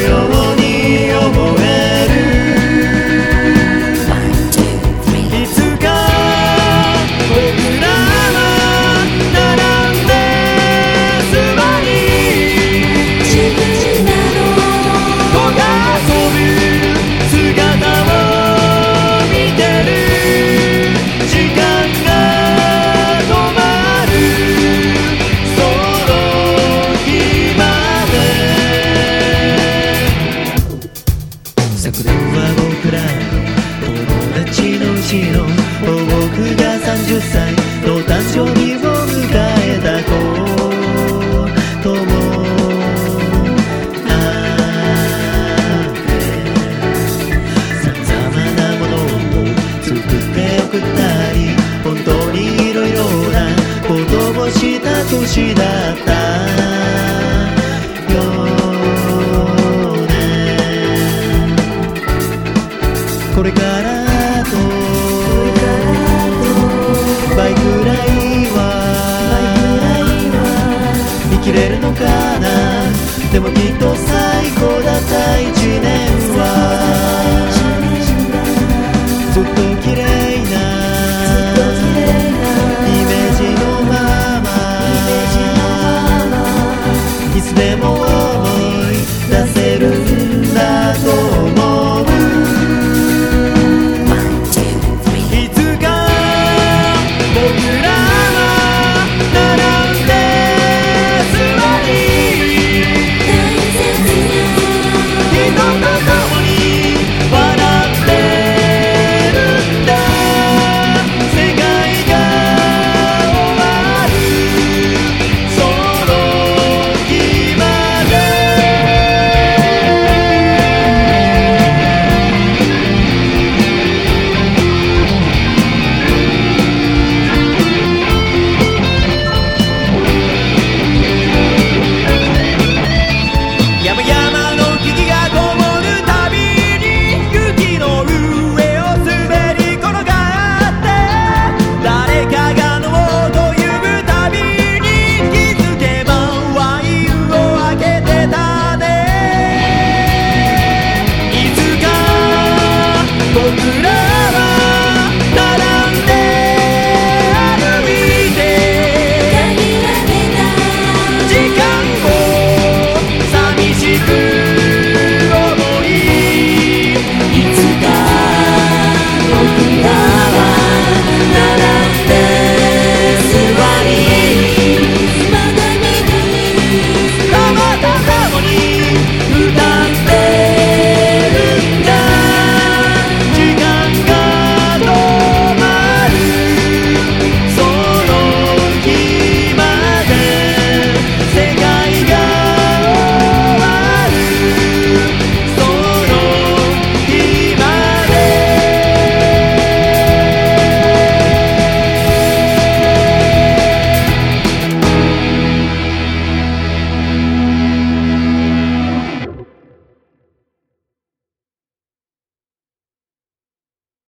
うに思える。いつか僕らは並んで座り自分らの子が遊ぶ姿を見てる。時間が止まるその日まで。昨年は僕らの友達のうちの僕が30歳の誕生日を迎えたこともあってさまざまなものを作って送ったり本当にいろいろなことをした年だったよね。これから